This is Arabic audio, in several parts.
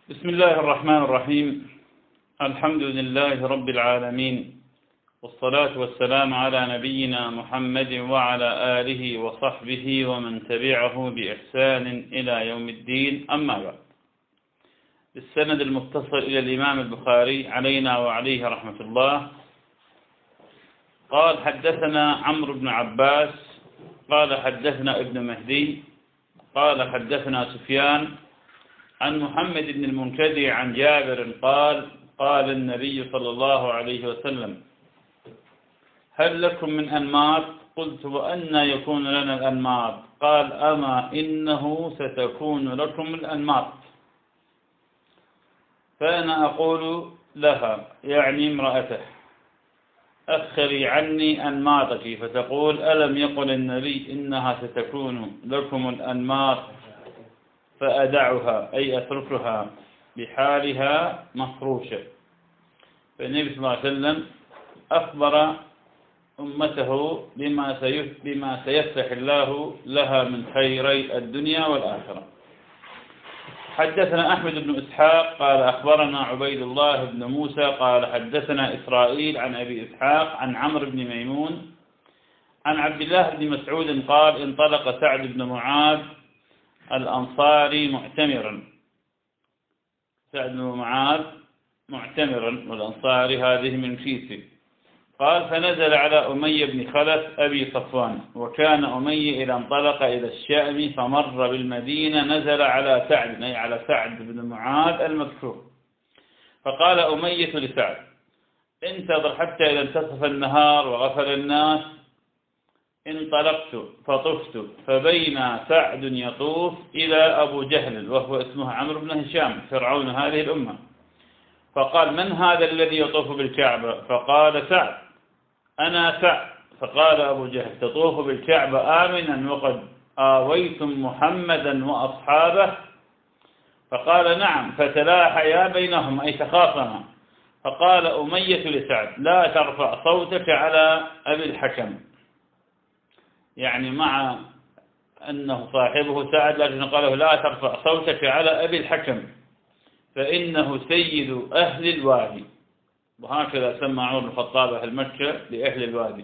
بسم الله الرحمن الرحيم. الحمد لله رب العالمين، والصلاة والسلام على نبينا محمد وعلى آله وصحبه ومن تبعه بإحسان إلى يوم الدين. أما بعد، السند المتصل إلى الإمام البخاري علينا وعليه رحمة الله قال: حدثنا عمرو بن عباس قال حدثنا ابن مهدي قال حدثنا سفيان عن محمد بن المنكدر عن جابر قال: قال النبي صلى الله عليه وسلم: هل لكم من أنماط؟ قلت: وأنى يكون لنا الأنماط؟ قال: أما إنه ستكون لكم الأنماط. فأنا أقول لها، يعني امرأته: أخري عني أنماطك. فتقول: ألم يقل النبي إنها ستكون لكم الأنماط؟ فأدعها، أي أتركها بحالها مفروشة. فالنبي صلى الله عليه وسلم أخبر أمته بما سيفتح الله لها من خيري الدنيا والآخرة. حدثنا أحمد بن إسحاق قال أخبرنا عبيد الله بن موسى قال حدثنا إسرائيل عن أبي إسحاق عن عمرو بن ميمون عن عبد الله بن مسعود قال: انطلق سعد بن معاذ الأنصاري معتمرا. سعد بن معاذ معتمرا، والأنصاري هذه من كيسي. قال: فنزل على أمية بن خلف أبي صفوان، وكان أمية إذا انطلق إلى الشام فمر بالمدينة نزل على سعد، أي على سعد بن معاذ المذكور. فقال أمية لسعد: انتظر حتى إذا انتصف النهار وغفل الناس. انطلقت فطفت، فبين سعد يطوف إلى أبو جهل، وهو اسمه عمرو بن هشام فرعون هذه الأمة. فقال: من هذا الذي يطوف بالكعبة؟ فقال سعد: أنا سعد. فقال أبو جهل: تطوف بالكعبة آمنا وقد آويتم محمدا وأصحابه؟ فقال: نعم. فتلاحيا بينهم، أي تخاصما. فقال أمية لسعد: لا ترفع صوتك على أبي الحكم، يعني مع أنه صاحبه سعد، لكن قال له: لا ترفع صوتك على أبي الحكم فإنه سيد أهل الوادي. وهكذا سمى عمر بن الخطاب أهل مكة لأهل الوادي.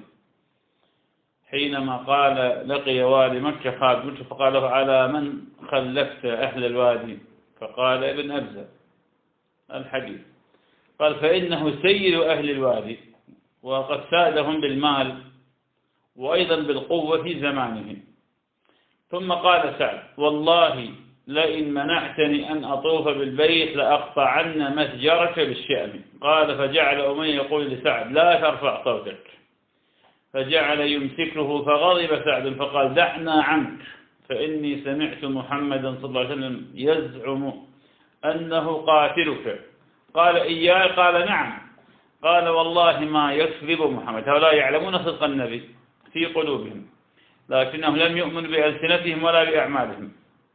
حينما قال لقي والي مكة خالد مكة فقال له: على من خلفت أهل الوادي؟ فقال: ابن أبزة الحديث. قال: فإنه سيد أهل الوادي، وقد سادهم بالمال وأيضا بالقوة في زمانه. ثم قال سعد: والله لئن منعتني أن أطوف بالبيت لأقطعن متجرك بالشأم. قال: فجعل أمية يقول لسعد: لا ترفع صوتك. فجعل يمسكه، فغضب سعد فقال: دعنا عنك، فإني سمعت محمدا صلى الله عليه وسلم يزعم أنه قاتلك. قال: إياي؟ قال: نعم. قال: والله ما يكذب محمد. هؤلاء يعلمون صدق النبي في قلوبهم، لكنهم لم يؤمنوا بألسنتهم ولا بأعمالهم.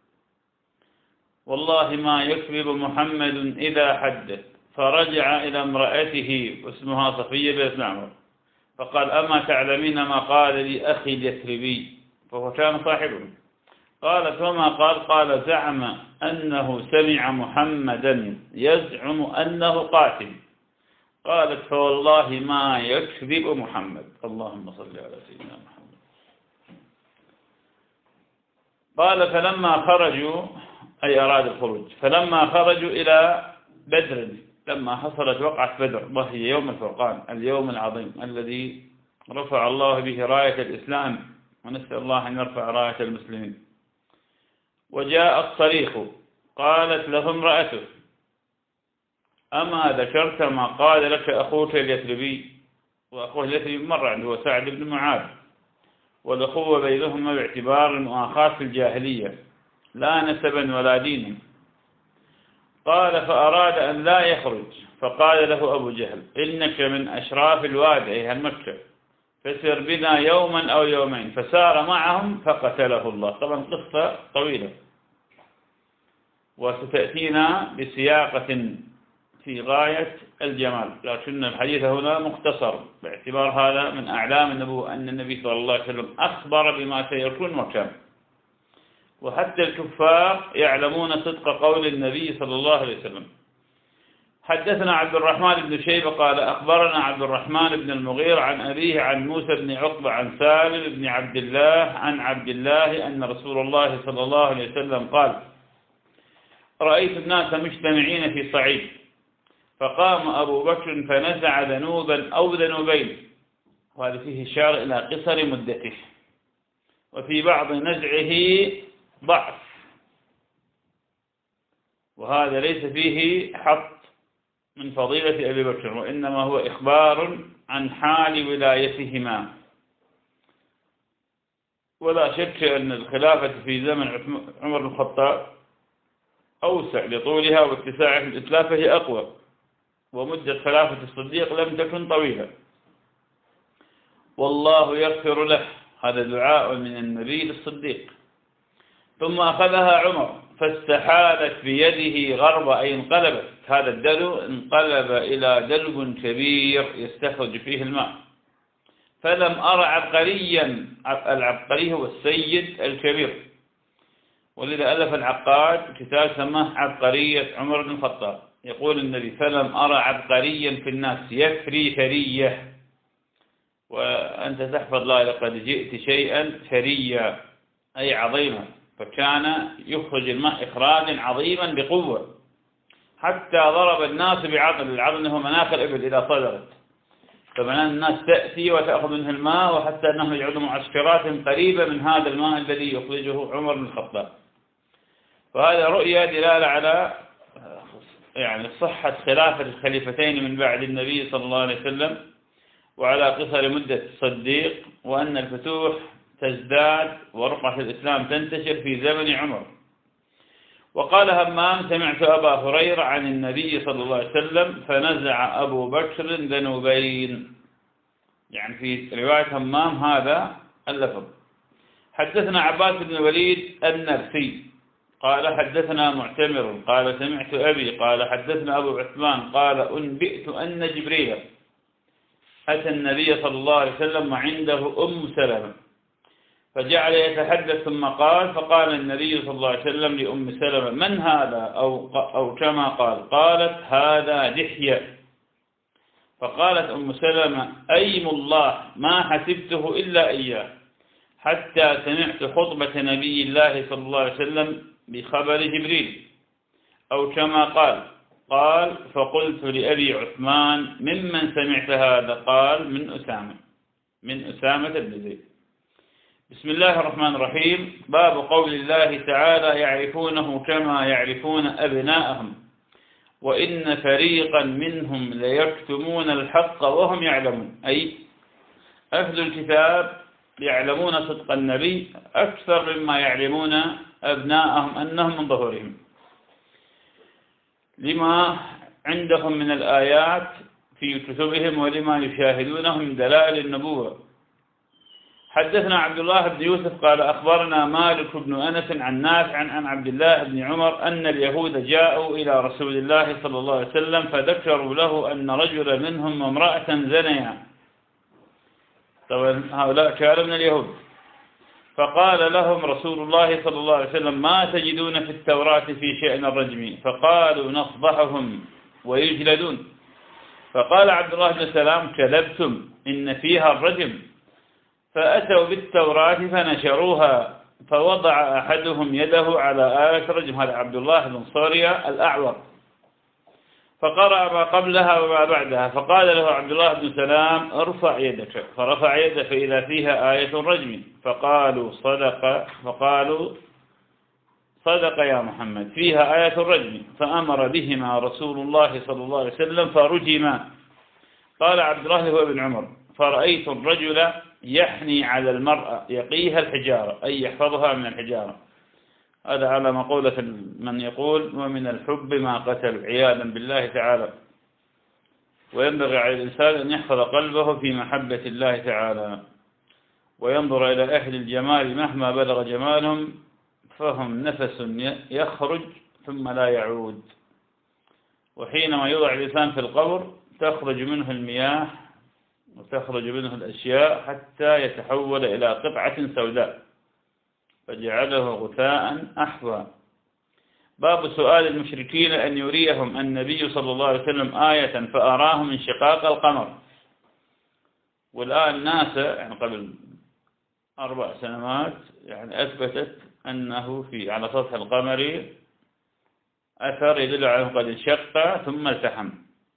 والله ما يكذب محمد إذا حدث. فرجع إلى امرأته واسمها صفية بنت عمرو فقال: أما تعلمين ما قال لي أخي اليثربي؟ فهو كان صاحبه. قالت: وما قال؟ قال: زعم أنه سمع محمدا يزعم أنه قاتل. قالت: فوالله ما يكذب محمد. اللهم صل على سيدنا محمد. قال: فلما خرجوا، أي أراد الخروج، فلما خرجوا إلى بدر، لما حصلت وقعة بدر وهي يوم الفرقان، اليوم العظيم الذي رفع الله به راية الإسلام، ونسأل الله أن يرفع راية المسلمين. وجاء الصريخ. قالت له امرأته: أما ذكرت ما قال لك أخوك اليثربي؟ وأخوه اليثربي مر عنده هو سعد بن معاذ، والأخوة بينهما باعتبار مؤاخاة في الجاهلية، لا نسبا ولا دينا. قال: فأراد أن لا يخرج. فقال له أبو جهل: إنك من أشراف الوادي، أي أهل مكة، فسر بنا يوما أو يومين. فسار معهم فقتله الله. طبعا قصة طويلة وستأتينا بسياقة في غاية الجمال، لكن الحديث هنا مختصر باعتبار هذا من أعلام النبوة، أن النبي صلى الله عليه وسلم أخبر بما سيكون وكان. وحتى الكفار يعلمون صدق قول النبي صلى الله عليه وسلم. حدثنا عبد الرحمن بن شيبة قال أخبرنا عبد الرحمن بن المغيرة عن أبيه عن موسى بن عقبة عن سالم بن عبد الله عن عبد الله أن رسول الله صلى الله عليه وسلم قال: رأيت الناس مجتمعين في صعيد، فقام أبو بكر فنزع ذنوبا أو ذنوبين، وهذا فيه إشارة إلى قصر مدته، وفي بعض نزعه ضعف، وهذا ليس فيه حط من فضيلة أبي بكر، وإنما هو إخبار عن حال ولايتهما. ولا شك أن الخلافة في زمن عمر بن الخطاب أوسع لطولها واتساعها في الإتلاف، فهي أقوى، ومدة خلافة الصديق لم تكن طويلة. والله يغفر له، هذا دعاء من النبي للصديق. ثم أخذها عمر فاستحالت بيده غربا، أي انقلبت، هذا الدلو انقلب إلى دلو كبير يستخرج فيه الماء، فلم أرى عبقريا، العبقري هو السيد الكبير، ولذا ألف العقاد كتاب سماه عبقرية عمر بن الخطاب. يقول النبي: فلم أرى عبقريا في الناس يفري فرية. وأنت تحفظ: لا لقد جئت شيئا فريا، أي عظيما، فكان يخرج الماء إخراجا عظيما بقوة، حتى ضرب الناس بعضل، العضل هو مناخ الإبل إذا صدرت، فمعنى الناس تأتي وتأخذ منه الماء، وحتى أنهم يجعلون معسكرات قريبة من هذا الماء الذي يخرجه عمر بن الخطاب. وهذا رؤية دلالة على صحة خلافة الخليفتين من بعد النبي صلى الله عليه وسلم، وعلى قصر مدة الصديق، وأن الفتوح تزداد ورقعة الإسلام تنتشر في زمن عمر. وقال همام: سمعت أبا هريرة عن النبي صلى الله عليه وسلم فنزع أبو بكر ذنوبين، يعني في رواية همام هذا اللفظ. حدثنا عباس بن الوليد النرسي قال حدثنا معتمر قال سمعت أبي قال حدثنا أبو عثمان قال أنبئت أن جبريل أتى النبي صلى الله عليه وسلم وعنده أم سلمة، فجعل يتحدث ثم قال: فقال النبي صلى الله عليه وسلم لأم سلمة: من هذا؟ أو كما قالت: هذا دحية. فقالت أم سلمة: أيم الله ما حسبته إلا إياه، حتى سمعت خطبة نبي الله صلى الله عليه وسلم بخبر جبريل، أو كما قال: فقلت لأبي عثمان: ممن سمعت هذا؟ قال: من أسامة بن زيد. بسم الله الرحمن الرحيم. باب قول الله تعالى: يعرفونه كما يعرفون أبناءهم وإن فريقا منهم ليكتمون الحق وهم يعلمون، أي أهل الكتاب يعلمون صدق النبي أكثر مما يعلمون أبناءهم أنهم من ظهورهم، لما عندهم من الآيات في كتبهم ولما يشاهدونه من دلائل النبوة. حدثنا عبد الله بن يوسف قال أخبرنا مالك بن أنس عن نافع عن عبد الله بن عمر أن اليهود جاءوا إلى رسول الله صلى الله عليه وسلم فذكروا له أن رجلا منهم وامرأة زنيا. طبعا هؤلاء كانوا من اليهود. فقال لهم رسول الله صلى الله عليه وسلم: ما تجدون في التوراة في شأن الرجم؟ فقالوا: نفضحهم ويجلدون. فقال عبد الله بن سلام: كذبتم، إن فيها الرجم. فأتوا بالتوراة فنشروها، فوضع أحدهم يده على آية الرجم، هذا عبد الله بن صارية الأعور، فقرأ ما قبلها وما بعدها، فقال له عبد الله بن سلام: ارفع يدك. فرفع يده فإذا فيها آية الرجم، فقالوا: صدق يا محمد، فيها آية الرجم. فأمر بهما رسول الله صلى الله عليه وسلم فرجما. قال عبد الله هو ابن عمر: فرأيت الرجل يحني على المرأة يقيها الحجارة، أي يحفظها من الحجارة. هذا على مقولة من يقول: ومن الحب ما قتل، عياذا بالله تعالى. وينبغي على الإنسان أن يحفظ قلبه في محبة الله تعالى، وينظر إلى أهل الجمال مهما بلغ جمالهم، فهم نفس يخرج ثم لا يعود، وحينما يوضع الإنسان في القبر تخرج منه المياه وتخرج منه الأشياء حتى يتحول إلى قطعة سوداء. فجعله غثاء أحوى. باب سؤال المشركين أن يريهم النبي صلى الله عليه وسلم آية فأراهم انشقاق القمر. والآن ناسا يعني قبل 4 سنوات يعني أثبتت أنه على سطح القمر أثر يدل على أنه قد انشق ثم التحم.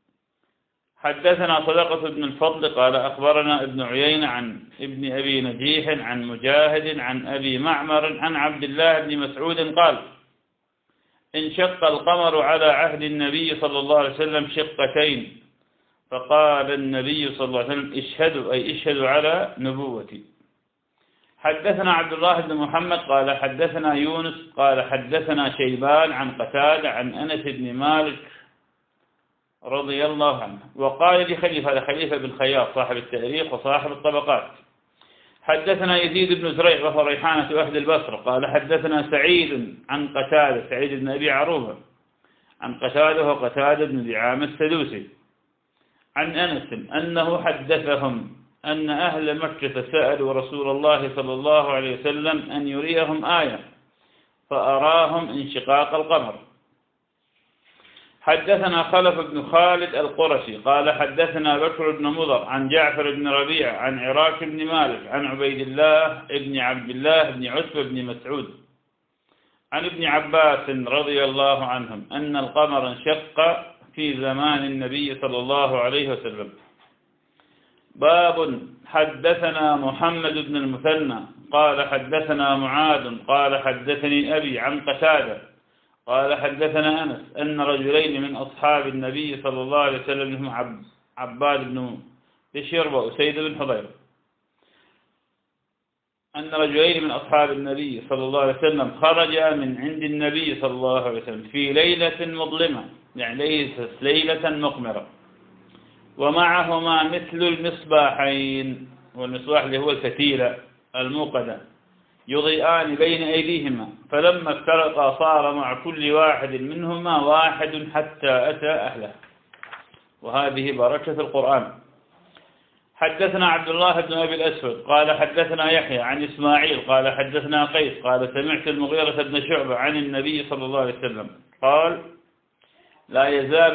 حدثنا صدقة بن الفضل قال أخبرنا ابن عيينة عن ابن أبي نجيح عن مجاهد عن أبي معمر عن عبد الله بن مسعود قال انشق القمر على عهد النبي صلى الله عليه وسلم شقتين، فقال النبي صلى الله عليه وسلم اشهدوا، أي اشهدوا على نبوتي. حدثنا عبد الله بن محمد قال حدثنا يونس قال حدثنا شيبان عن قتادة عن أنس بن مالك رضي الله عنه وقال لخليفة، هذا خليفة بن خياط صاحب التاريخ وصاحب الطبقات. حدثنا يزيد بن زريع وهو ريحانة أهل البصرة قال حدثنا سعيد عن قتادة، سعيد بن أبي عروبة عن قتادة وقتادة بن دعامة السدوسي عن أنس أنه حدثهم أن أهل مكة سألوا رسول الله صلى الله عليه وسلم أن يريهم آية فأراهم انشقاق القمر. حدثنا خلف بن خالد القرشي قال حدثنا بكر بن مضر عن جعفر بن ربيع عن عراك بن مالك عن عبيد الله بن عبد الله بن عتبة بن مسعود عن ابن عباس رضي الله عنهم أن القمر انشق في زمان النبي صلى الله عليه وسلم. باب حدثنا محمد بن المثنى قال حدثنا معاذ قال حدثني أبي عن قتادة قال حدثنا أنس أن رجلين من أصحاب النبي صلى الله عليه وسلم هم عباد بن بشير وأسيد بن حضير أن رجلين من أصحاب النبي صلى الله عليه وسلم خرجا من عند النبي صلى الله عليه وسلم في ليلة مظلمة، يعني ليست ليلة مقمرة، ومعهما مثل المصباحين، والمصباح اللي هو الفتيلة الموقدة، يضيئان بين أيديهما، فلما افترقا صار مع كل واحد منهما واحد حتى أتى أهله. وهذه بركة القرآن. حدثنا عبد الله بن أبي الأسود قال حدثنا يحيى عن إسماعيل قال حدثنا قيس قال سمعت المغيرة بن شعبة عن النبي صلى الله عليه وسلم قال لا يزال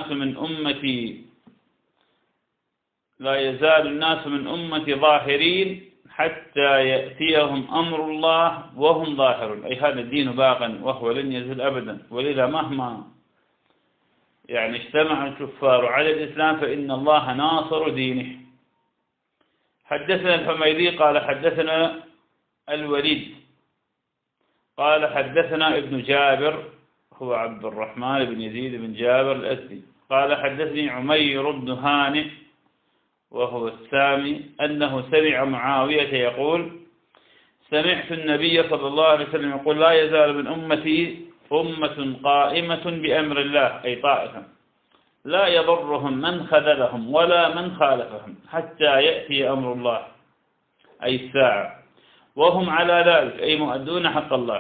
الناس من أمتي ظاهرين حتى يأتيهم أمر الله وهم ظاهرون، أي هذا الدين باقا وهو لن يزل أبدا، ولذا مهما يعني اجتمع الكفار على الإسلام فإن الله ناصر دينه. حدثنا الحميدي قال حدثنا الوليد قال حدثنا ابن جابر هو عبد الرحمن بن يزيد بن جابر الأسدي قال حدثني عمير بن هانئ وهو السامي أنه سمع معاوية يقول سمعت النبي صلى الله عليه وسلم يقول لا يزال من أمتي أمة قائمة بأمر الله، أي طائفة لا يضرهم من خذلهم ولا من خالفهم حتى يأتي أمر الله، أي الساعة، وهم على ذلك أي مؤدون حق الله.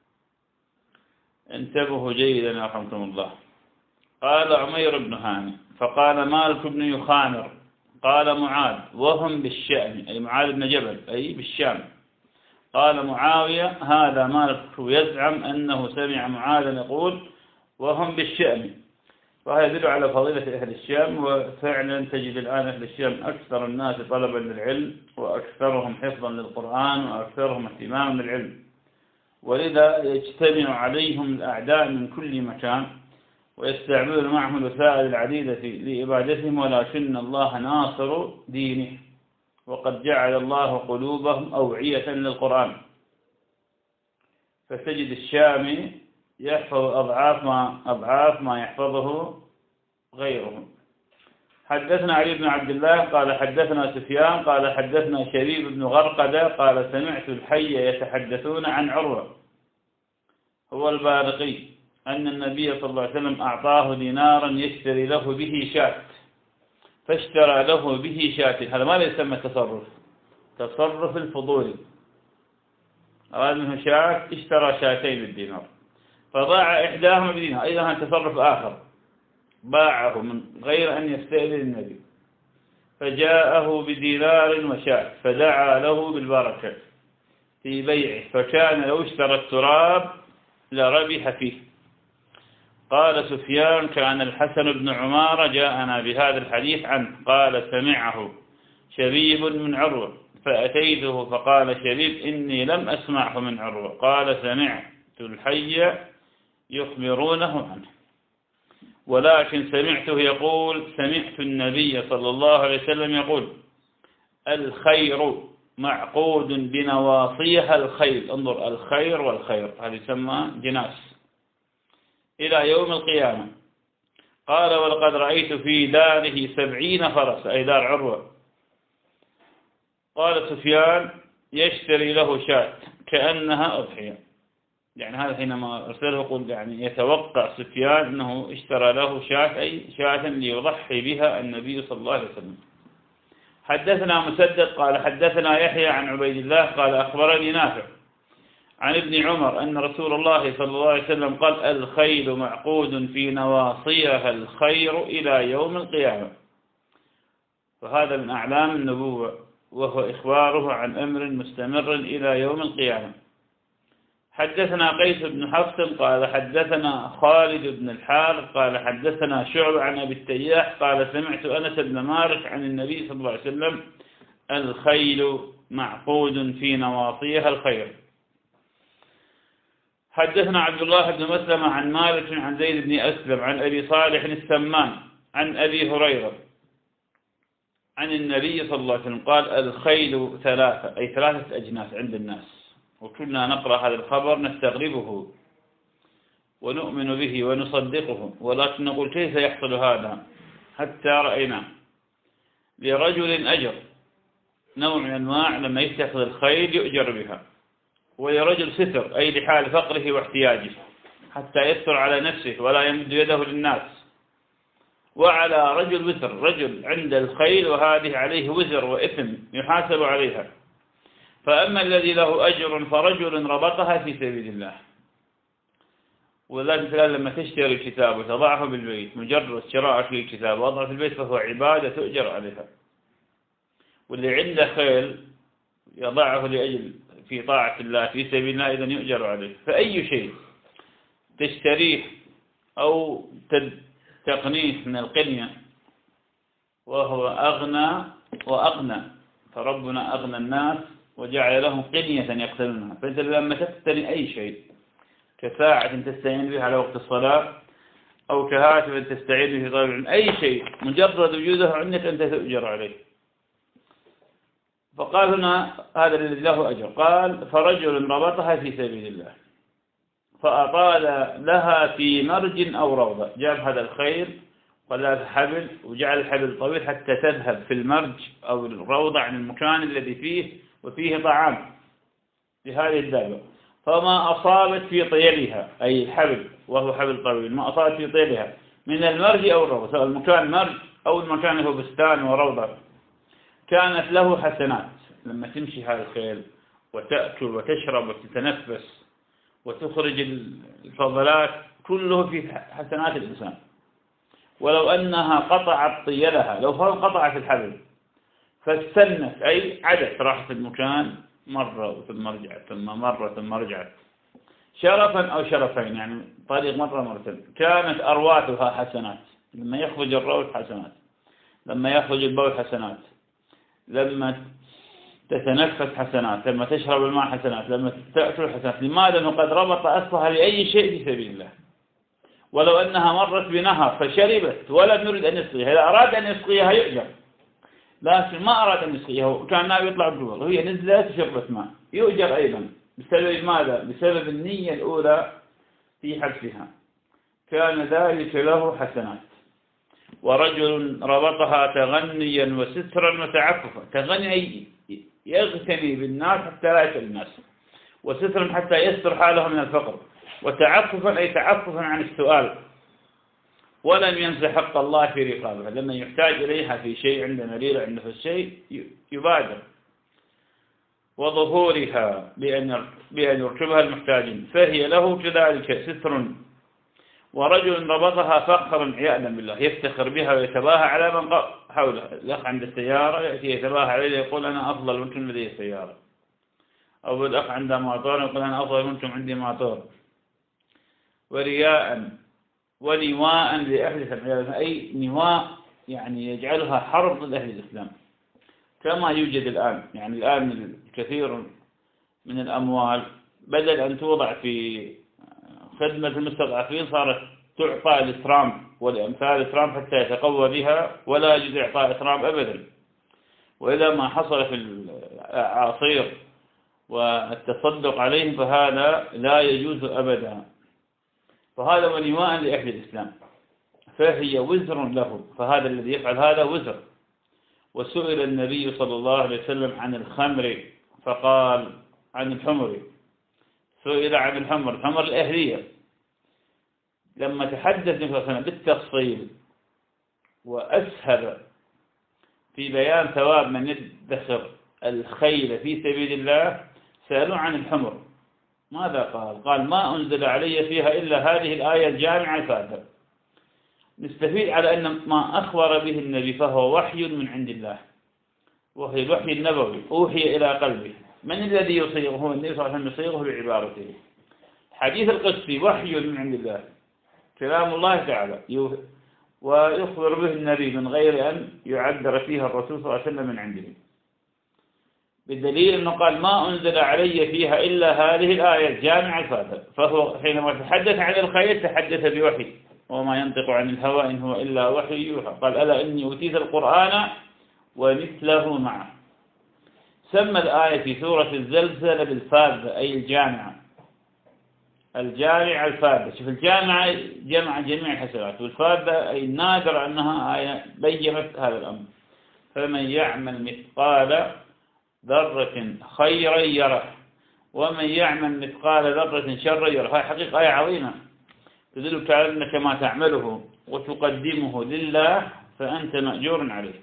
انتبهوا جيدا يرحمكم الله. قال عمير بن هانئ فقال مالك بن يخامر قال معاذ وهم بالشأم، أي معاذ بن جبل أي بالشام. قال معاوية هذا مالك يزعم أنه سمع معاذ يقول وهم بالشأم، وهذا يدل على فضيلة أهل الشام. وفعلا تجد الآن أهل الشام أكثر الناس طلبا للعلم وأكثرهم حفظا للقرآن وأكثرهم اهتماما بالعلم، ولذا يجتمع عليهم الأعداء من كل مكان ويستعملون معهم الوسائل العديدة لإبادتهم، ولكن الله ناصر دينه، وقد جعل الله قلوبهم أوعية للقرآن. فتجد الشامي يحفظ أضعاف ما يحفظه غيره. حدثنا علي بن عبد الله قال حدثنا سفيان قال حدثنا شريف بن غرقدة قال سمعت الحي يتحدثون عن عروة هو البارقي أن النبي صلى الله عليه وسلم أعطاه دينارا يشتري له به شاة، فاشترى له به شاة. هذا ما يسمى تصرف الفضولي، أراد منه شاة اشترى شاتين بالدينار، فضاع إحداهما بدينار، أيضا هذا تصرف آخر باعه من غير أن يستأذن النبي، فجاءه بدينار وشاة فدعا له بالبركة، في بيعه، فكان لو اشترى التراب لربح فيه. قال سفيان: كان الحسن بن عمارة جاءنا بهذا الحديث عنه، قال: سمعه شبيب من عروة، فأتيته فقال شبيب: إني لم أسمعه من عروة. قال: سمعت الحي يخبرونه عنه، ولكن سمعته يقول: سمعت النبي صلى الله عليه وسلم يقول: الخير معقود بنواصيها الخيل. انظر، الخير والخير هذه يسمى جناس إلى يوم القيامة. قال: ولقد رأيت في داره 70 فرس، أي دار عروة. قال سفيان: يشتري له شاة كأنها أضحية. يعني هذا حينما أرسله يقول يعني يتوقع سفيان أنه اشترى له شاة، أي شاة ليضحي بها النبي صلى الله عليه وسلم. حدثنا مسدد قال حدثنا يحيى عن عبيد الله قال أخبرني نافع عن ابن عمر أن رسول الله صلى الله عليه وسلم قال: الخيل معقود في نواصيها الخير إلى يوم القيامة. فهذا من أعلام النبوة، وهو إخباره عن أمر مستمر إلى يوم القيامة. حدثنا قيس بن حفص قال حدثنا خالد بن الحارث قال حدثنا شعبة عن أبي التياح قال: سمعت أنس بن مالك عن النبي صلى الله عليه وسلم: الخيل معقود في نواصيها الخير. حدثنا عبد الله بن مسلمة عن مالك عن زيد بن أسلم عن أبي صالح السمان عن أبي هريرة عن النبي صلى الله عليه وسلم قال: الخيل ثلاثة، أي 3 أجناس عند الناس. وكنا نقرأ هذا الخبر نستغربه ونؤمن به ونصدقه، ولكن نقول: كيف يحصل هذا؟ حتى رأينا لرجل أجر، نوع من أنواع لما يتخذ الخيل يؤجر بها، ولرجل ستر، أي لحال فقره واحتياجه حتى يستر على نفسه ولا يمد يده للناس، وعلى رجل وزر، رجل عند الخيل وهذه عليه وزر وإثم يحاسب عليها. فأما الذي له أجر فرجل ربطها في سبيل الله. وذلك مثلا لما تشتري الكتاب وتضعه بالبيت، مجرد شراءك للكتاب وضعه في البيت فهو عبادة تؤجر عليها. واللي عنده خيل يضعه لأجل في طاعة الله في سبيل الله إذن يؤجر عليه. فأي شيء تشتريه أو تقنيه من القنية وهو أغنى وأغنى، فربنا أغنى الناس وجعل لهم قنية يقتنونها. فأنت لما تقتني أي شيء كساعة تستعين بها على وقت الصلاة أو كهاتف تستعين به في طلب العلم، أي شيء مجرد وجوده عندك أنت تؤجر عليه. فقال هنا هذا الذي له أجر، قال: فرجل ربطها في سبيل الله فأطال لها في مرج أو روضة. جاب هذا الخيل ولا حبل وجعل الحبل طويل حتى تذهب في المرج أو الروضة عن المكان الذي فيه وفيه طعام لهذه الدابة، فما أصابت في طيلها، أي الحبل وهو حبل طويل، ما أصابت في طيلها من المرج أو الروضة، سواء المكان مرج أو المكان هو بستان وروضة، كانت له حسنات. لما تمشي هذا الخيل وتأكل وتشرب وتتنفس وتخرج الفضلات كله في حسنات الإنسان. ولو أنها قطعت طيلها، لو قطعت الحبل فاستنت، أي عدت، راحت المكان مرة ثم رجعت ثم مرة ثم رجعت، شرفا أو شرفين، يعني طريق مرة مرتين، كانت أرواتها حسنات. لما يخرج الروث حسنات، لما يخرج البول حسنات، لما تتنفس حسنات، لما تشرب الماء حسنات، لما تأكل حسنات. لماذا؟ لأنه قد ربط أصلها لأي شيء في سبيل الله. ولو أنها مرت بنهر فشربت ولم يرد أن يسقيها، إذا أراد أن يسقيها يؤجر، لكن ما أراد أن يسقيها وكان ناوي يطلع بالجوال وهي نزلت وشربت ماء، يؤجر أيضا. بسبب ماذا؟ بسبب النية الأولى في حبسها، كان ذلك له حسنات. ورجل ربطها تغنيا وسترا وتعففا. تغني يغتني بالناس حتى لا يسأل الناس، وسترا حتى يستر حاله من الفقر، وتعففا أي تعففا عن السؤال، ولم ينس حق الله في رقابها. لما يحتاج إليها في شيء، عند مريض عنده الشيء يبادر. وظهورها بأن يركبها المحتاجين، فهي له كذلك ستر. ورجل ربطها فخرا عياذا بالله، يفتخر بها ويتباهى على من حوله. الأخ عند السيارة يأتي يتباهى عليه يقول: أنا أفضل منكم لدي السيارة. أو الأخ عنده معطور يقول أنا أفضل منكم عندي معطور، ورياء ونواء لأهل الإسلام، أي نواء يعني يجعلها حرب ضد أهل الإسلام كما يوجد الآن. يعني الآن الكثير من الأموال بدل أن توضع في خدمة المستضعفين صارت تعطى لترامب والأمثال ترامب حتى يتقوى بها، ولا يجوز إعطاء ترامب أبدا. وإذا ما حصل في الأعاصير والتصدق عليهم فهذا لا يجوز أبدا. فهذا ونواء لأهل الإسلام، فهي وزر له، فهذا الذي يفعل هذا وزر. وسئل النبي صلى الله عليه وسلم عن الخمر فقال عن الحمر، سئل عن الحمر الأهلية، لما تحدث النبي صلى الله عليه وسلم بالتفصيل وأسهل في بيان ثواب من يدخر الخيل في سبيل الله سألوا عن الحمر، ماذا قال؟ قال ما أنزل علي فيها إلا هذه الآية الجامعة الفاتحة. نستفيد على أن ما أخبر به النبي فهو وحي من عند الله، وهي الوحي النبوي أوحي إلى قلبه. من الذي يصيغه؟ النبي صلى الله عليه وسلم يصيغه بعبارته. الحديث القدسي وحي من عند الله، كلام الله تعالى، ويخبر به النبي من غير أن يعبر فيها الرسول صلى الله عليه وسلم من عنده، بالدليل أنه قال ما أنزل علي فيها إلا هذه الآية الجامعة الفاتحة. فهو حينما تحدث عن الخير تحدث بوحي، وما ينطق عن الهوى إن هو إلا وحي يوحى. قال ألا إني أوتيت القرآن ومثله معه. سمى الآية في سورة الزلزلة بالفاذة، أي الجامعة، الجامعة الفاذة. شوف الجامعة جمع جميع الحسنات، والفاذة أي النادر أنها آية بيّنت هذا الأمر. فمن يعمل مثقال ذرة خيرا يره ومن يعمل مثقال ذرة شرا يره. هذه حقيقة آية عظيمة تدلك على أنك ما تعمله وتقدمه لله فأنت مأجور عليه.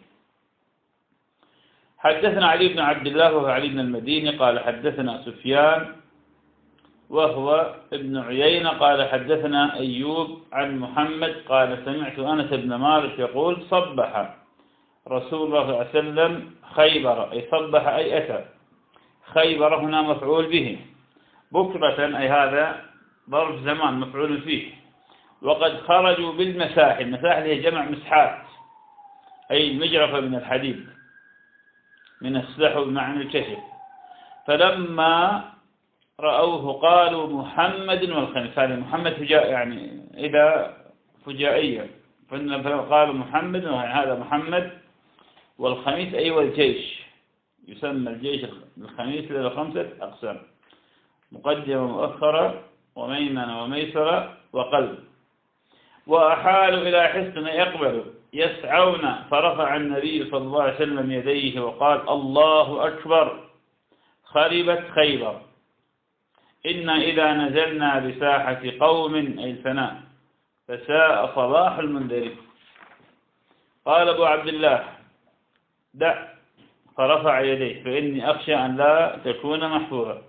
حدثنا علي بن عبد الله وهو علي بن المديني قال حدثنا سفيان وهو ابن عيينة قال حدثنا أيوب عن محمد قال سمعت أنس بن مالك يقول صبح رسول الله صلى الله عليه وسلم خيبر، أي صبح أي أتى. خيبر هنا مفعول به، بكرة أي هذا ظرف زمان مفعول فيه. وقد خرجوا بالمساحل، المساحل هي جمع مسحات، أي المجرفة من الحديد من السحب مع الكشف. فلما رأوه قالوا محمد والخميس. هذا محمد فجاء يعني إذا فجائية، فقالوا محمد، هذا محمد والخميس أي والجيش. يسمى الجيش الخميس له 5 أقسام: مقدمة ومؤخرة وميمنة وميسرة وقلب. وأحالوا إلى حصن يقبلوا يسعون، فرفع النبي صلى الله عليه وسلم يديه وقال الله أكبر خربت خيبر إنا إذا نزلنا بساحة قوم أي الفناء فساء صباح المنذرين. قال أبو عبد الله دع، فرفع يديه فإني أخشى أن لا تكون محفورة،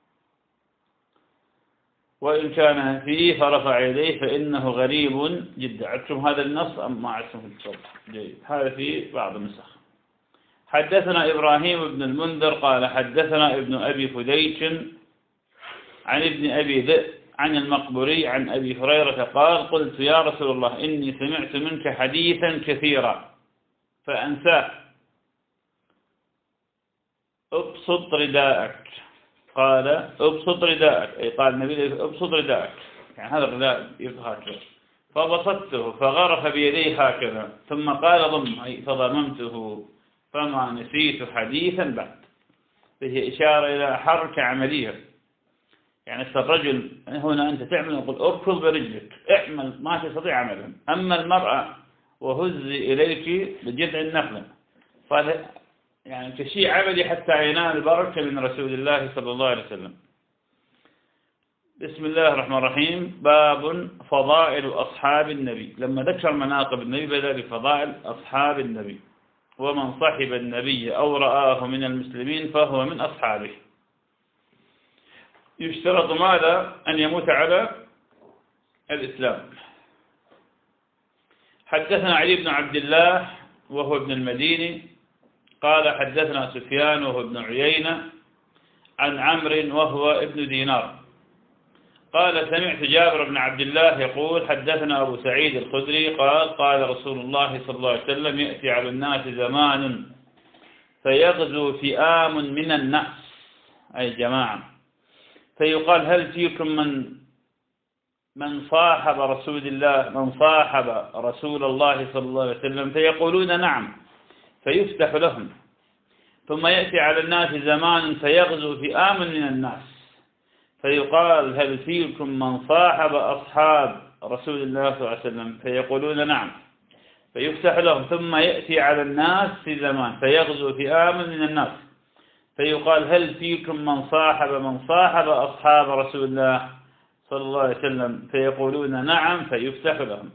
وإن كان فيه فرفع يديه فإنه غريب جدا. عدتم هذا النص أم ما عدتم في الصوت؟ جيد، هذا في بعض النسخ. حدثنا إبراهيم بن المنذر قال حدثنا ابن أبي فديك عن ابن أبي ذئب عن المقبوري عن أبي هريرة قال قلت يا رسول الله إني سمعت منك حديثا كثيرا فأنساه، ابسط رداءك. قال ابسط رداءك، أي قال النبي ابسط رداءك، يعني هذا الرداء هكذا. فبسطته فغرف بيديه هكذا ثم قال ضم، أي فضممته فما نسيت حديثا بعد. فهي إشارة إلى حركة عملية، يعني الرجل هنا أنت تعمل يقول اركض برجلك، اعمل ما تستطيع عملا. أما المرأة وهزي إليك بجذع النخلة، فهذا يعني كشيء عملي حتى ينال البركة من رسول الله صلى الله عليه وسلم. بسم الله الرحمن الرحيم. باب فضائل أصحاب النبي. لما ذكر مناقب النبي بدأ بفضائل أصحاب النبي. ومن صحب النبي أو رآه من المسلمين فهو من أصحابه. يشترط ماذا؟ أن يموت على الإسلام. حدثنا علي بن عبد الله وهو ابن المديني قال حدثنا سفيان وهو ابن عيينة عن عمرو وهو ابن دينار قال سمعت جابر بن عبد الله يقول حدثنا أبو سعيد الخدري قال قال رسول الله صلى الله عليه وسلم يأتي على الناس زمان فيغزو فئام من الناس أي جماعة فيقال هل فيكم من صاحب رسول الله صلى الله عليه وسلم فيقولون نعم فيفتح لهم ثم يأتي على الناس زمان فيغزو فئام من الناس فيقال هل فيكم من صاحب أصحاب رسول الله صلى الله عليه وسلم فيقولون نعم فيفتح لهم ثم يأتي على الناس في زمان فيغزو فئام من الناس فيقال هل فيكم من صاحب أصحاب رسول الله صلى الله عليه وسلم فيقولون نعم فيفتح لهم.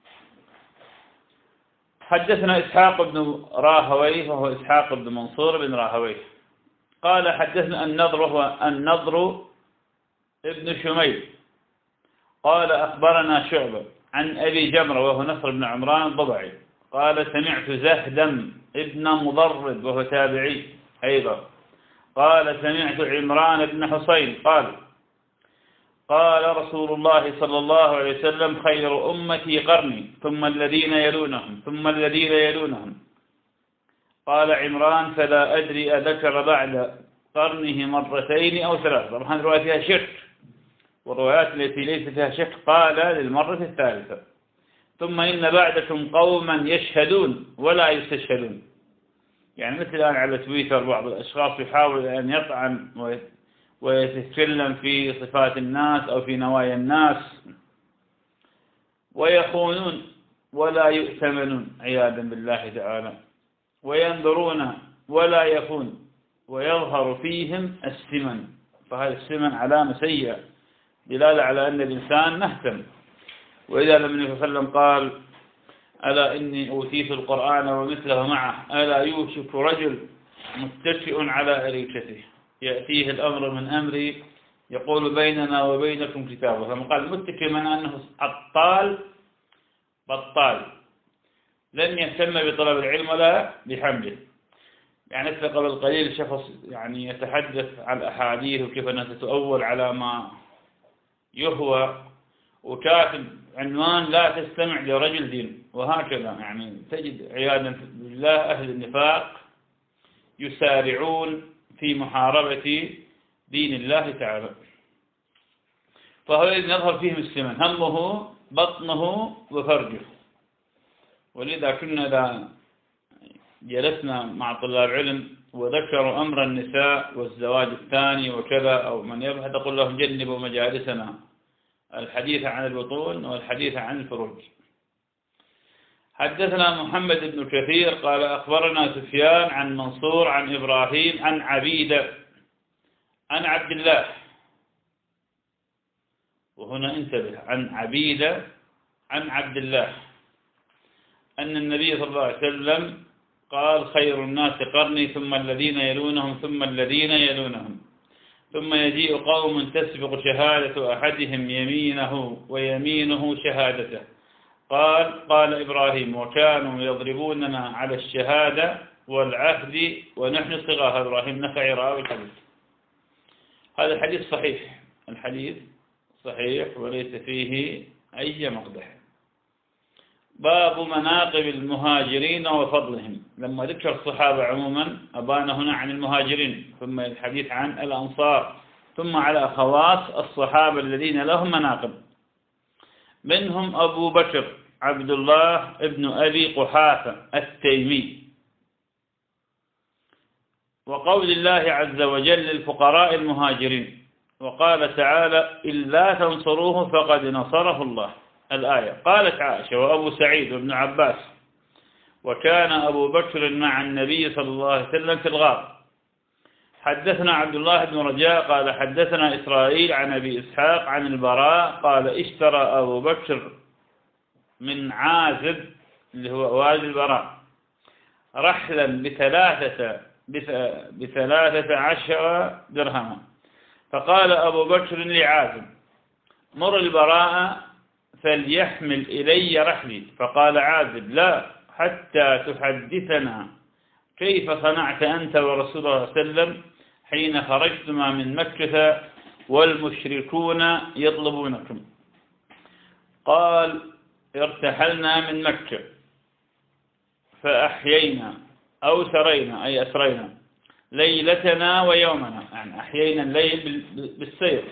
حدثنا إسحاق بن راهويه وهو إسحاق بن منصور بن راهويه قال حدثنا النضر وهو النضر ابن شميل قال أخبرنا شعبة عن أبي جمرة وهو نصر بن عمران الضبعي قال سمعت زهدم ابن مضرد وهو تابعي أيضا قال سمعت عمران بن حسين قال رسول الله صلى الله عليه وسلم خير أمتي قرني ثم الذين يلونهم قال عمران فلا أدري أذكر بعد قرنه مرتين أو ثلاث طبعا الرواية فيها شك والروايات التي ليس فيها شك قال للمرة الثالثة ثم إن بعدكم قوما يشهدون ولا يستشهدون يعني مثل الآن على تويتر بعض الأشخاص يحاول أن يطعن ويتكلم في صفات الناس أو في نوايا الناس ويخونون ولا يؤتمنون عياذا بالله تعالى وينظرون ولا يخون ويظهر فيهم السمن فهذا السمن علامة سيئة دلالة على أن الإنسان مهتم. وإذا لم النبي صلى الله عليه وسلم قال ألا إني أوتيت القرآن ومثله معه ألا يوشك رجل متكئ على أريكته يأتيه الأمر من أمري يقول بيننا وبينكم كتابه فمن قال متكئ من أنه بطال لن يهتم بطلب العلم ولا بحمله. يعني قبل قليل شخص يعني يتحدث عن الأحاديث وكيف أنها تتؤول على ما يهوى وكاتب عنوان لا تستمع لرجل دين وهكذا يعني تجد عياذا بالله أهل النفاق يسارعون في محاربة دين الله تعالى فهو الذي يظهر فيهم السمن همه بطنه وفرجه. ولذا كنا إذا جلسنا مع طلاب علم وذكروا أمر النساء والزواج الثاني وكذا أو من يبحث أقول لهم جنبوا مجالسنا الحديث عن البطون والحديث عن الفروج. حدثنا محمد بن كثير قال أخبرنا سفيان عن منصور عن إبراهيم عن عبيدة عن عبد الله وهنا انتبه عن عبيدة عن عبد الله أن النبي صلى الله عليه وسلم قال خير الناس قرني ثم الذين يلونهم ثم الذين يلونهم ثم يجيء قوم تسبق شهادة أحدهم يمينه ويمينه شهادته قال إبراهيم وكانوا يضربوننا على الشهادة والعهد ونحن صغار. إبراهيم نخعي راوي الحديث. هذا الحديث صحيح الحديث صحيح وليس فيه أي مقدح. باب مناقب المهاجرين وفضلهم لما ذكر الصحابة عموما أبان هنا عن المهاجرين ثم الحديث عن الأنصار ثم على خواص الصحابة الذين لهم مناقب منهم أبو بكر عبد الله ابن أبي قحافة التيمي وقول الله عز وجل للفقراء المهاجرين وقال تعالى إلا تنصروه فقد نصره الله الآية. قالت عائشة وأبو سعيد وابن عباس وكان أبو بكر مع النبي صلى الله عليه وسلم في الغار. حدثنا عبد الله بن رجاء قال حدثنا إسرائيل عن أبي إسحاق عن البراء قال اشترى أبو بكر من عازب اللي هو والد البراء رحلا ب13 درهما فقال أبو بكر لعازب مر البراء فليحمل إلي رحلي فقال عازب لا حتى تحدثنا كيف صنعت أنت ورسول الله صلى الله عليه وسلم حين خرجتما من مكة والمشركون يطلبونكم. قال ارتحلنا من مكة فأحيينا أو سرينا أي أسرينا ليلتنا ويومنا، يعني أحيينا الليل بالسير،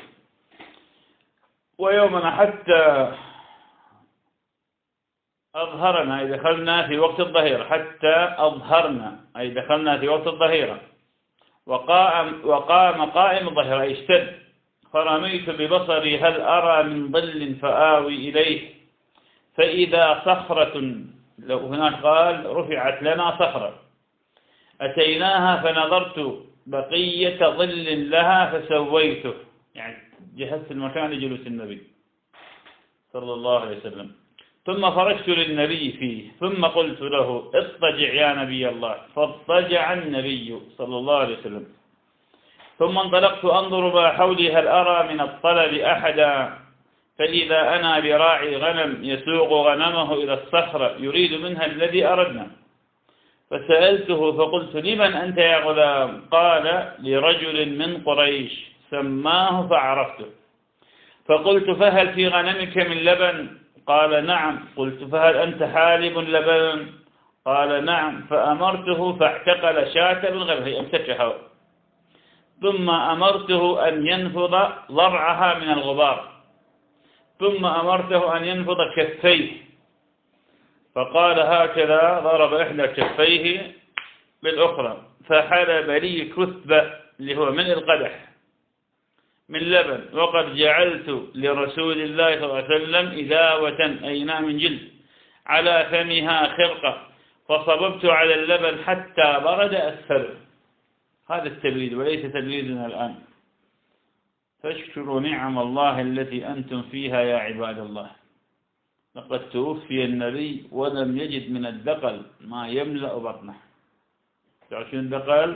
ويومنا حتى أظهرنا أي دخلنا في وقت الظهيرة، حتى أظهرنا أي دخلنا في وقت الظهيرة. وقام قائم الظهيرة أي اشتد، فرميت ببصري هل أرى من ظل فآوي إليه، فإذا صخرة، لو هناك قال رفعت لنا صخرة، أتيناها فنظرت بقية ظل لها فسويته، يعني جهزت المكان لجلوس النبي صلى الله عليه وسلم. ثم فرجت للنبي فيه، ثم قلت له اضطجع يا نبي الله، فاضطجع النبي صلى الله عليه وسلم. ثم انطلقت أنظر ما حولي هل أرى من الطلب أحدا، فإذا أنا براعي غنم يسوق غنمه إلى الصخرة يريد منها الذي أردنا، فسألته فقلت لمن أنت يا غلام؟ قال لرجل من قريش سماه فعرفته. فقلت فهل في غنمك من لبن؟ قال نعم. قلت فهل أنت حالب لبن؟ قال نعم. فأمرته فاعتقل شاة بالغنم، هي امسكها، ثم أمرته أن ينفض ضرعها من الغبار، ثم أمرته أن ينفض كفيه، فقال هكذا، ضرب إحدى كفيه بالأخرى، فحلب لي كثبة اللي هو من القدح من لبن، وقد جعلت لرسول الله صلى الله عليه وسلم إذاوة أي من جلد على فمها خرقة، فصببت على اللبن حتى برد أسفله. هذا التبريد وليس تبريدنا الآن. فاشكروا نعم الله التي أنتم فيها يا عباد الله. لقد توفي النبي ولم يجد من الدقل ما يملأ بطنه. تعرفون الدقل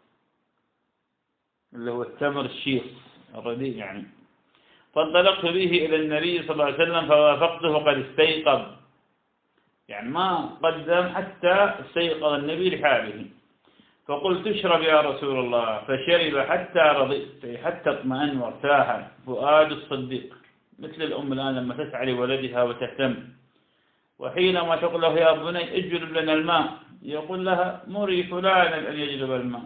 اللي هو التمر الشيخ الرديء يعني. فانطلقت به إلى النبي صلى الله عليه وسلم فوافقته قد استيقظ، يعني ما قدم حتى استيقظ النبي لحاله. فقلت اشرب يا رسول الله، فشرب حتى رضيت، حتى اطمأن وارتاح فؤاد الصديق، مثل الأم الآن لما تسعى لولدها وتهتم، وحينما تقول له يا بني اجلب لنا الماء يقول لها مري فلانا أن يجلب الماء.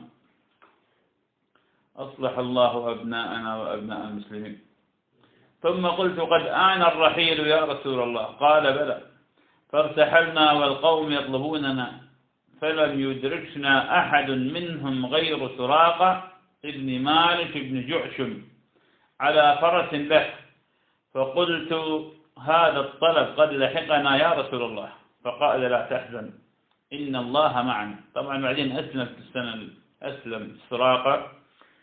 أصلح الله أبناءنا وأبناء المسلمين. ثم قلت قد آن الرحيل يا رسول الله، قال بلى. فارتحلنا والقوم يطلبوننا، فلم يدركنا أحد منهم غير سراقة ابن مالك بن جعشم على فرس له، فقلت هذا الطلب قد لحقنا يا رسول الله، فقال لا تحزن إن الله معنا. طبعا بعدين أسلم في السنة، أسلم سراقة،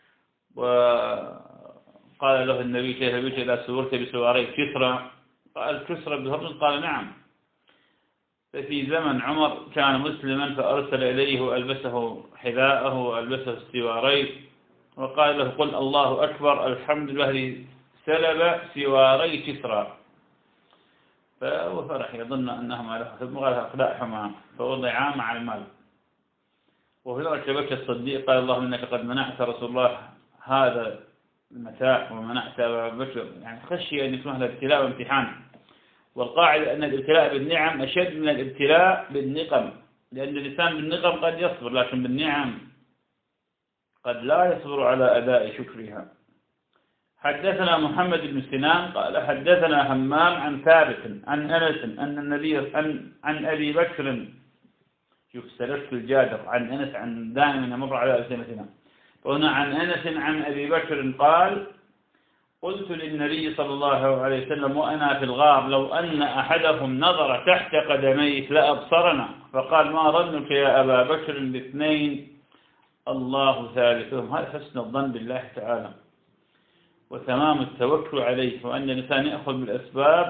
وقال له النبي كيف بك إذا سورت بسواري كسرى؟ قال كسرى بهرم؟ قال نعم. ففي زمن عمر كان مسلما فأرسل إليه وألبسه حذاءه وألبسه السواري، وقال له قل الله أكبر الحمد لله سلب سواري كسرى، فهو فرح يظن أنهما له، ثم قال أقداحهما فوضعا مع المال. وهناك بكى الصديق قال اللهم إنك قد منعت رسول الله هذا المتاع ومنعت أبا بكر، يعني خشي أن يكون هذا ابتلاء وامتحان. والقاعدة أن الابتلاء بالنعم أشد من الابتلاء بالنقم، لأن الإنسان بالنقم قد يصبر، لكن بالنعم قد لا يصبر على أداء شكرها. حدثنا محمد بن سنان قال حدثنا همام عن ثابت عن أنس أن النبي عن أبي بكر، شوف سلسل الجادر عن أنس، عن دائما يمر على ألسنتنا، وهنا عن أنس عن أبي بكر قال قلت للنبي صلى الله عليه وسلم وأنا في الغار لو أن أحدهم نظر تحت قدميه لأبصرنا، فقال ما ظنك يا أبا بكر باثنين الله ثالثهم. هذا حسن الظن بالله تعالى وتمام التوكل عليه، وأن الإنسان يأخذ بالأسباب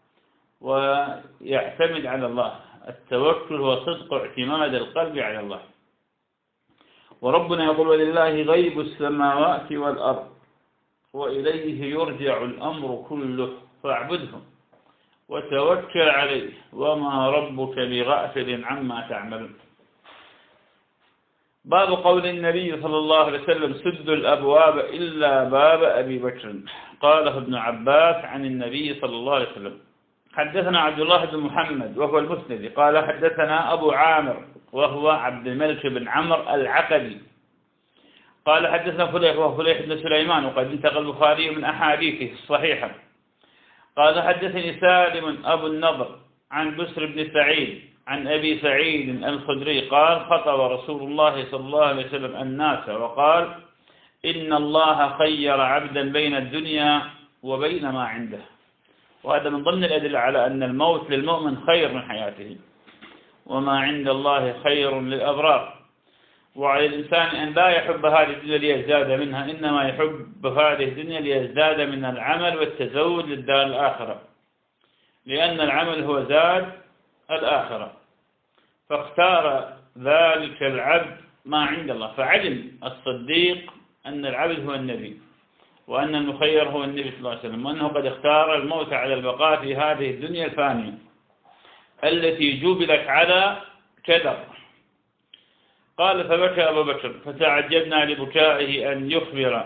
ويعتمد على الله. التوكل هو صدق اعتماد القلب على الله. وربنا يقول ولله غيب السماوات والأرض وإليه يرجع الأمر كله فاعبده وتوكل عليه وما ربك بغافل عما تعملون. باب قول النبي صلى الله عليه وسلم سدوا الأبواب إلا باب أبي بكر. قاله ابن عباس عن النبي صلى الله عليه وسلم. حدثنا عبد الله بن محمد وهو المسندي قال حدثنا أبو عامر وهو عبد الملك بن عمرو العقدي قال حدثنا فليح وهو فليح بن سليمان وقد انتقل البخاري من أحاديثه الصحيحة قال حدثني سالم أبو النضر عن بسر بن سعيد عن أبي سعيد الخدري قال خطب رسول الله صلى الله عليه وسلم الناس وقال إن الله خير عبدا بين الدنيا وبين ما عنده. وهذا من ضمن الأدلة على أن الموت للمؤمن خير من حياته، وما عند الله خير للأبرار. وعلى الإنسان أن لا يحب هذه الدنيا ليزداد منها، إنما يحب هذه الدنيا ليزداد من العمل والتزود للدار الآخرة، لأن العمل هو زاد الآخرة. فاختار ذلك العبد ما عند الله، فعلم الصديق أن العبد هو النبي، وأن المخير هو النبي صلى الله عليه وسلم، وأنه قد اختار الموت على البقاء في هذه الدنيا الفانية التي جبلت على كدر. قال فبكى أبو بكر فتعجبنا لبكائه أن يخبر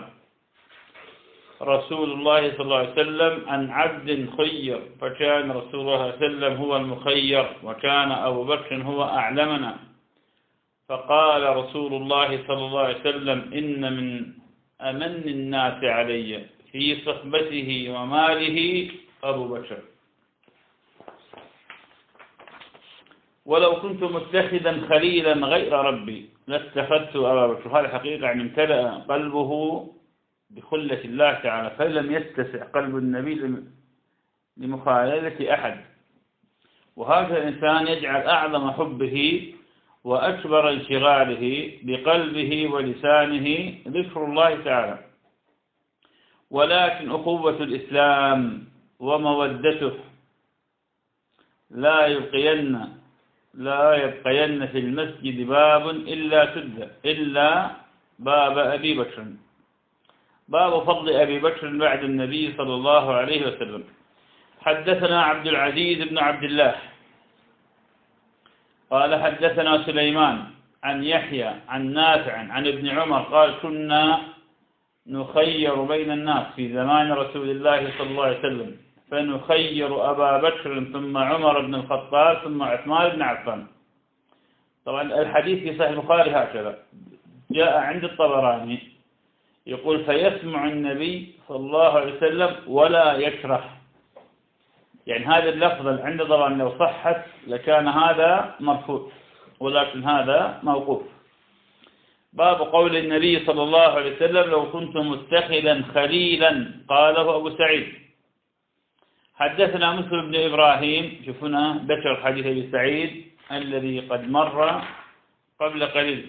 رسول الله صلى الله عليه وسلم عن عبد خير، فكان رسول الله صلى الله عليه وسلم هو المخير وكان أبو بكر هو أعلمنا. فقال رسول الله صلى الله عليه وسلم إن من أمن الناس علي في صحبته وماله أبو بكر، ولو كنت متخذا خليلا غير ربي لاتخذت أبا بكر. هذا حقيقة يعني امتلأ قلبه بخلة الله تعالى، فلم يتسع قلب النبي لمخالفة أحد. وهذا الإنسان يجعل أعظم حبه وأكبر انشغاله بقلبه ولسانه ذكر الله تعالى. ولكن أخوة الإسلام ومودته لا يبقين في المسجد باب إلا سد إلا باب أبي بكر. باب فضل أبي بكر بعد النبي صلى الله عليه وسلم. حدثنا عبد العزيز بن عبد الله قال حدثنا سليمان عن يحيى عن نافع عن ابن عمر قال كنا نخير بين الناس في زمان رسول الله صلى الله عليه وسلم، فنخير أبا بكر ثم عمر بن الخطاب ثم عثمان بن عفان. طبعا الحديث في صحيح البخاري هكذا جاء عند الطبراني يقول فيسمع النبي صلى الله عليه وسلم ولا يكره، يعني هذا اللفظ عند طبعا لو صحت لكان هذا مرفوع، ولكن هذا موقوف. باب قول النبي صلى الله عليه وسلم لو كنت متخذا خليلا قاله أبو سعيد. حدثنا مسلم بن إبراهيم، شوفنا ذكر حديث أبي سعيد الذي قد مر قبل قليل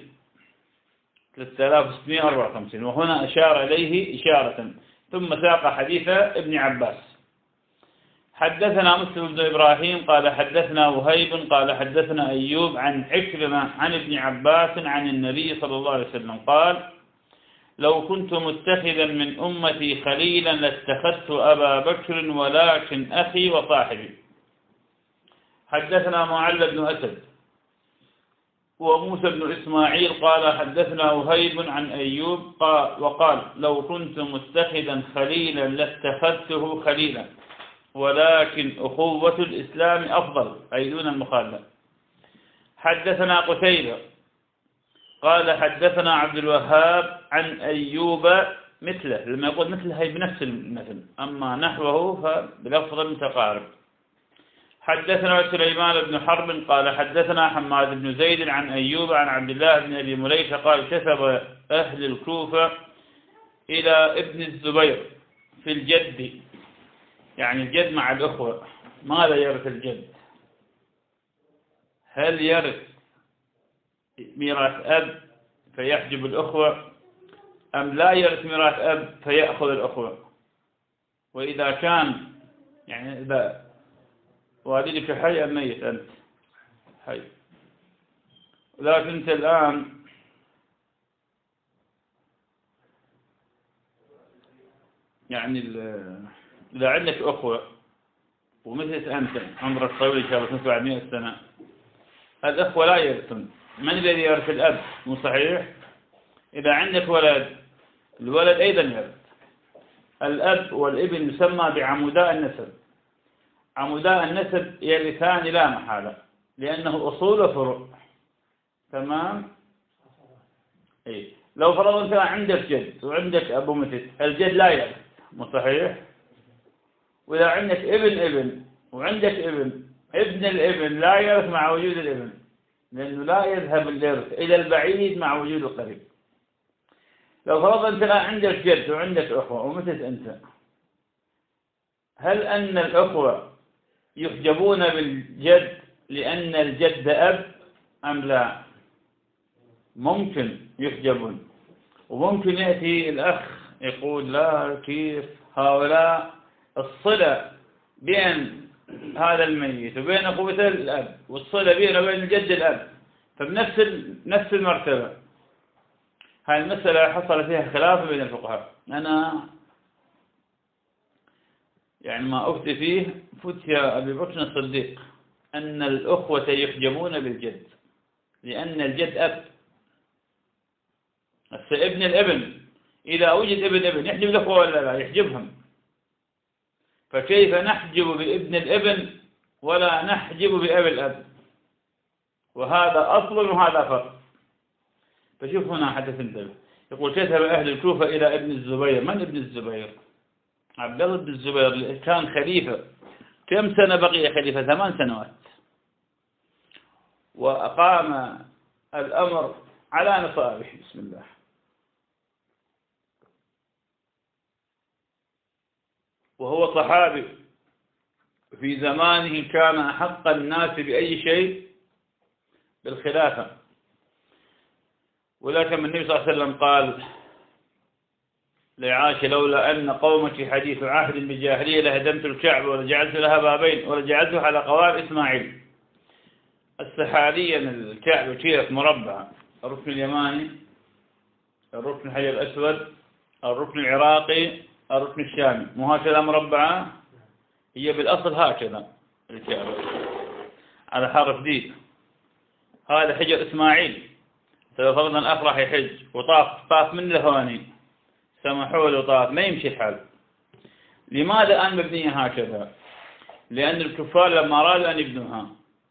3654، وهنا أشار إليه إشارة ثم ساق حديث ابن عباس. حدثنا مسلم بن إبراهيم قال حدثنا وهيب قال حدثنا أيوب عن عكرمة عن ابن عباس عن النبي صلى الله عليه وسلم قال لو كنت متخذا من أمتي خليلا لاتخذت أبا بكر ولكن أخي وصاحبي. حدثنا معل بن أسد وموسى بن إسماعيل قال حدثنا وهيب عن أيوب وقال لو كنت متخذا خليلا لاتخذته خليلا ولكن أخوة الإسلام أفضل، أي دون المخالفة. حدثنا قتيبة قال حدثنا عبد الوهاب عن أيوب مثله، لما يقول مثله هي بنفس المثل، أما نحوه فبلفظ متقارب. حدثنا سليمان بن حرب قال حدثنا حماد بن زيد عن أيوب عن عبد الله بن أبي مليكة قال كتب أهل الكوفة إلى ابن الزبير في الجد، يعني الجد مع الأخوة، ماذا يرث الجد؟ هل يرث ميراث أب فيحجب الأخوة، أم لا يرث ميراث أب فيأخذ الأخوة؟ وإذا كان يعني إذا والدك حي أم ميت؟ أنت حي، لكن أنت الآن يعني إذا عندك أخوة ومثل أنت عمرك طويل إن شاء الله تنفع 100 سنة، الأخوة لا يرثون، من الذي يرث؟ الأب، مو صحيح؟ إذا عندك ولد، الولد أيضا يرث. الأب والابن يسمى بعموداء النسب. عموداء النسب يرثان لا محالة، لأنه أصول وفروع. تمام؟ إيه. لو فرضنا أنت عندك جد وعندك أبو مثل، الجد لا يرث، مو صحيح؟ وإذا عندك ابن وعندك ابن الابن لا يرث مع وجود الابن، لأنه لا يذهب الإرث إلى البعيد مع وجود القريب. لو فرضنا أنت عندك جد وعندك أخوة ومثل أنت، هل أن الأخوة يحجبون بالجد لأن الجد أب أم لا؟ ممكن يحجبون، وممكن يأتي الأخ يقول لا، كيف هؤلاء الصلة بين هذا الميت وبين أخوته الأب، والصلة بينه وبين الجد الأب، فبنفس نفس المرتبة. هاي المسألة حصل فيها خلاف بين الفقهاء. أنا يعني ما أفتي فيه فتي أبي بكر الصديق أن الأخوة يحجبون بالجد لأن الجد أب. ابن الابن إذا وجد ابن يحجب الأخوة ولا لا؟ يحجبهم. فكيف نحجب بابن الابن ولا نحجب بأب الأب؟ وهذا أصل وهذا فرق. فشوف هنا حدث انتبه، يقول كتب أهل الكوفة إلى ابن الزبير. من ابن الزبير؟ عبد الله بن الزبير كان خليفة. كم سنة بقي خليفة؟ 8 سنوات. وأقام الأمر على نصابه. بسم الله. وهو صحابي في زمانه، كان أحق الناس بأي شيء بالخلافة. ولكن النبي صلى الله عليه وسلم قال لعائشة لولا أن قومك حديث عهد بجاهلية لهدمت الكعبة ولجعلت لها بابين ولجعلتها على قوائم إسماعيل. السحاليا الكعبة كيف مربعة، الركن اليماني، الركن الحجر الأسود، الركن العراقي، الركن الشامي، مو هكذا مربعة؟ هي بالأصل هكذا الكعبة على حرف دي. هذا حجر إسماعيل. لو فرضنا الأخ راح يحج وطاف من لهواني، سمحوا له طاف، ما يمشي الحال. لماذا الآن مبنية هكذا؟ لأن الكفار لما أرادوا أن يبنوها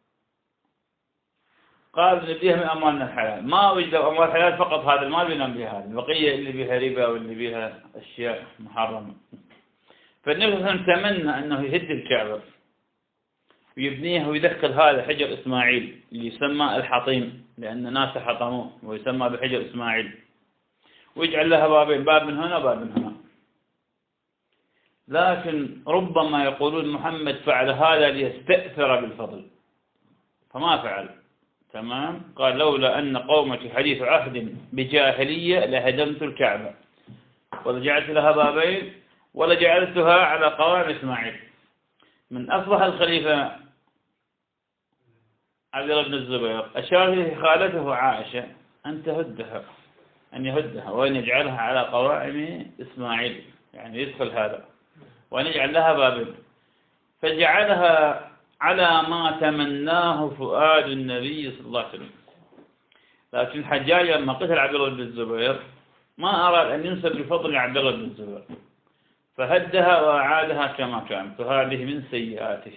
قالوا نبنيها من أموالنا الحلال. ما وجدوا أموال حلال، فقط هذا المال بنام بها، البقية اللي بها ربا واللي بها أشياء محرمة. فالنبي صلى الله عليه وسلم تمنى أنه يهد الكعبة ويبنيها ويدخل هذا حجر إسماعيل اللي يسمى الحطيم، لأن ناس حطموه ويسمى بحجر إسماعيل، ويجعل لها بابين، باب من هنا وباب من هنا. لكن ربما يقولون محمد فعل هذا ليستأثر بالفضل، فما فعل. تمام؟ قال لولا أن قومك حديث عهد بجاهلية لهدمت الكعبة ولجعلت لها بابين ولجعلتها على قوائم إسماعيل. من أصبح الخليفة عبد الله بن الزبير أشار إليه خالته عائشة أن يهدها وأن يجعلها على قوائم إسماعيل، يعني يدخل هذا، وأن يجعل لها بابين، فجعلها على ما تمناه فؤاد النبي صلى الله عليه وسلم. لكن الحجاج لما قتل عبد الله بن الزبير ما أراد أن ينسب بفضل عبد الله بن الزبير، فهدها وأعادها كما كانت، فهذه من سيئاته.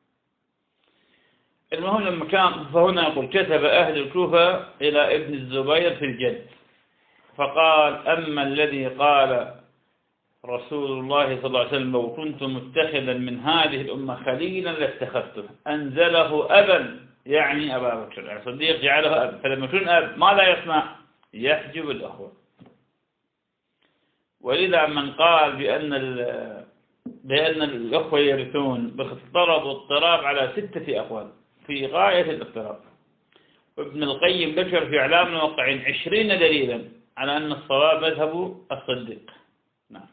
المهم لما كان، فهنا يقول كتب أهل الكوفة إلى ابن الزبير في الجد فقال أما الذي قال رسول الله صلى الله عليه وسلم لو كنت متخذا من هذه الأمة خليلا لاتخذته، أنزله أبا، يعني أبا بكر، يعني صديق جعله أب. فلما يكون أب ماذا يصنع؟ يحجب الأخوة. ولذا من قال بأن الأخوة يرثون باخترض واضطراب على 6 أقوال في غاية الاضطراب. وابن القيم ذكر في إعلام الموقعين 20 دليلا على أن الصواب مذهب الصديق. نعم.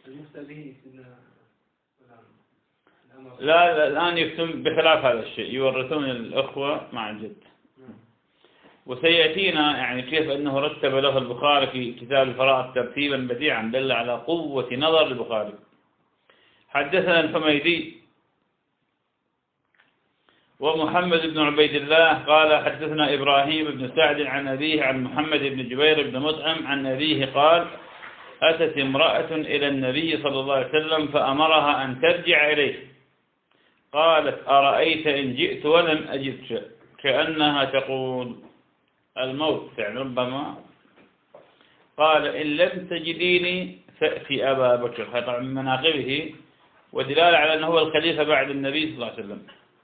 لا الآن يكتم بخلاف هذا الشيء، يورثون الأخوة مع الجد. وسيأتينا يعني كيف أنه رتب له البخاري في كتاب الفرائض ترتيبا بديعا دل على قوة نظر البخاري. حدثنا الحميدي ومحمد بن عبيد الله قال حدثنا إبراهيم بن سعد عن أبيه عن محمد بن جبير بن مطعم عن أبيه قال أتت امرأة إلى النبي صلى الله عليه وسلم فأمرها أن ترجع إليه، قالت أرأيت إن جئت ولم أجدك، كأنها تقول الموت، يعني ربما قال إن لم تجديني فأتي أبا بكر. هذا طبعا من مناقبه ودلالة على أنه هو الخليفة بعد النبي صلى الله عليه وسلم.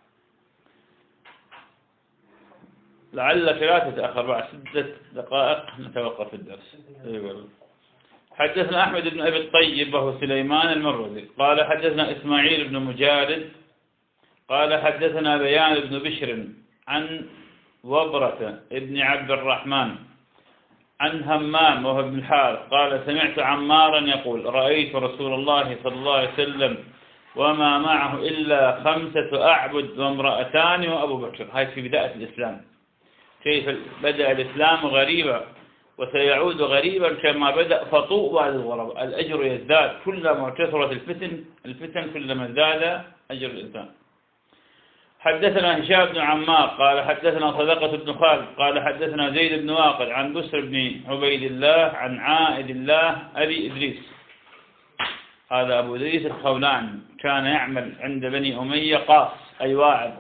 لعلك لا تتأخر، بعد 6 دقائق نتوقف في الدرس. حدثنا أحمد بن أبي الطيب وهو سليمان المروزي قال حدثنا إسماعيل بن مجالد قال حدثنا بيان بن بشر عن وبرة ابن عبد الرحمن عن همام وهو ابن الحارث قال سمعت عمارا يقول رأيت رسول الله صلى الله عليه وسلم وما معه إلا 5 أعبد وامرأتان وأبو بكر. هاي في بداية الإسلام، كيف بدأ الإسلام غريبا وسيعود غريبا كما بدأ، فطوبى للغرباء، الأجر يزداد كلما كثرت الفتن كلما زاد أجر الإنسان. حدثنا هشام بن عمار قال حدثنا صدقة بن خالد قال حدثنا زيد بن واقد عن بسر بن عبيد الله عن عائد الله أبي إدريس، هذا أبو إدريس الخولاني كان يعمل عند بني أمية قاص أي واعظ،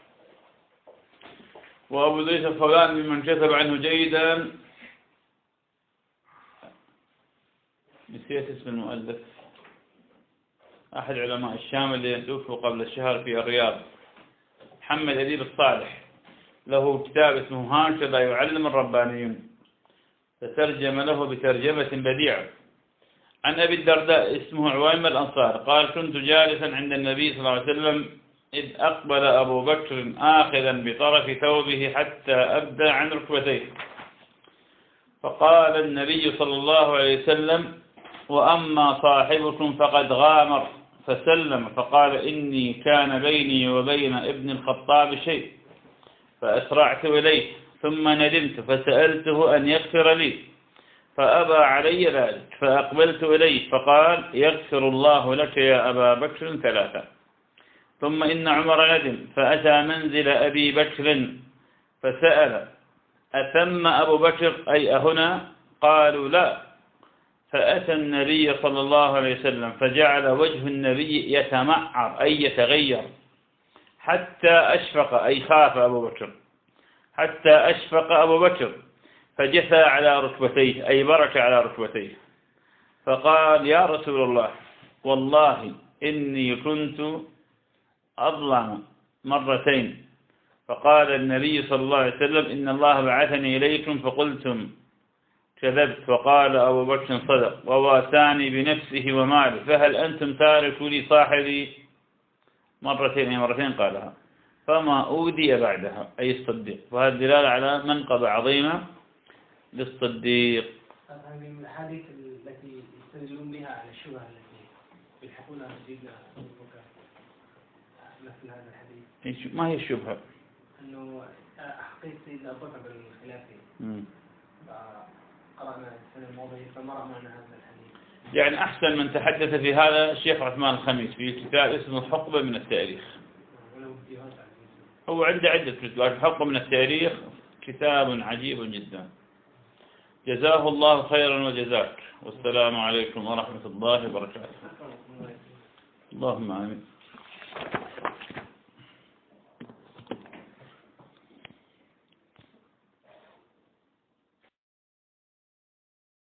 وأبو إدريس الخولاني ممن كتب عنه جيدا، نسيت اسم المؤلف، أحد علماء الشام اللي توفوا قبل الشهر في الرياض، محمد أديب الصالح، له كتاب اسمه هكذا يعلم الربانيون، فترجم له بترجمة بديعة. عن أبي الدرداء اسمه عويمر الأنصار قال كنت جالسا عند النبي صلى الله عليه وسلم إذ أقبل أبو بكر آخذا بطرف ثوبه حتى أبدى عن ركبتيه، فقال النبي صلى الله عليه وسلم وأما صاحبكم فقد غامر، فسلم فقال إني كان بيني وبين ابن الخطاب شيء فأسرعت إليه ثم ندمت فسألته أن يغفر لي فأبى علي ذلك، فأقبلت إليه فقال يغفر الله لك يا أبا بكر 3. ثم إن عمر ندم فأتى منزل أبي بكر فسأل أثم أبو بكر أي أهنا؟ قالوا لا، فأتى النبي صلى الله عليه وسلم فجعل وجه النبي يتمعر أي يتغير حتى أشفق أي خاف أبو بكر، حتى أشفق أبو بكر فجثى على ركبتيه أي برك على ركبتيه، فقال يا رسول الله والله إني كنت أظلم 2 فقال النبي صلى الله عليه وسلم إن الله بعثني إليكم فقلتم كذبت، فقال أبو بكر صدق وواساني بنفسه وماله، فهل أنتم تاركوا لي صاحبي 2 قالها، فما أودي بعدها أي الصديق، وهذا دلالة على منقبة عظيمة للصديق. هذه من الأحاديث التي يستدلون بها على الشبهة التي يلحقونها سيدنا أبو بكر مثل هذا الحديث. ما هي الشبهة؟ أنه حقيقة سيدنا أبو بكر بالخلافة، فقرأنا السنة الماضية فما رأينا هذا الحديث. يعني أحسن من تحدث في هذا الشيخ عثمان الخميس في كتاب اسمه حقبة من التاريخ، هو عنده عدة كتاب، حقبة من التاريخ كتاب عجيب جدا. جزاه الله خيرا وجزاك، والسلام عليكم ورحمة الله وبركاته. اللهم آمين.